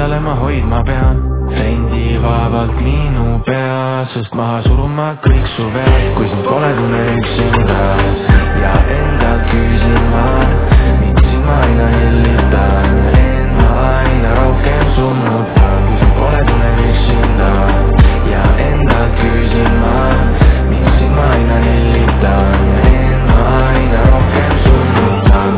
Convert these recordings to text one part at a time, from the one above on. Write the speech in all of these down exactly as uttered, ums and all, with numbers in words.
millele ma hoidma pean. Rendi vaevalt minu pea, sest maha suruma kõik su vead. Kui sind pole, tunnen üksinda ja endalt küsin ma, miks sind ma aina hellitan, enda aina rohkem summutan. Kui sind pole, tunnen üksinda ja endalt küsin ma, miks sind ma aina hellitan, enda aina rohkem summutan.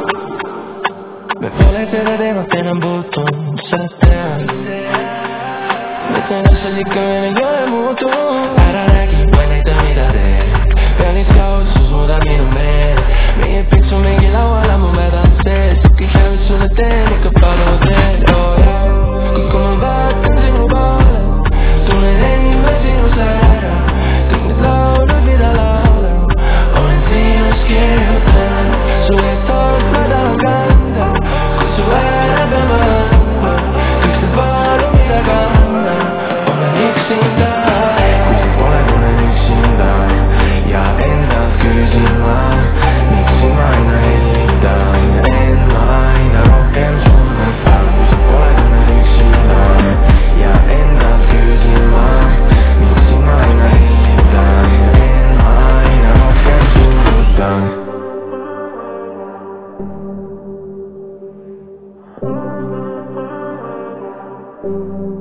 Me pole seda teemat enam puutunud, sa tead. Mõtlen asjad ikka veel ei ole muutunud. Ära räägi, ma ei näita mida teed. Pealiskaudsus muudab minu meel. Meie pitsu mingi laual ammu mädan sees. Kõik lähevad sulle teen, ikka palu teed, oh jah. Kui ma vaatan sinu poole, tunnen enda sinus ära. Kõik need laulud, mida laulan, olen sinus kirjutan. Su eest hoolt ma tahan kanda, kui su ära pean ma andma. Kõik see valu, mida kannan, olen üksinda. Kui sind pole, tunnen üksinda ja endalt küsin ma, miks sind ma aina hellitan, enda aina rohkem summutan. Kui sind pole, tunnen üksinda ja endalt küsin ma, miks sind ma aina hellitan, enda aina rohkem summutan. Thank you.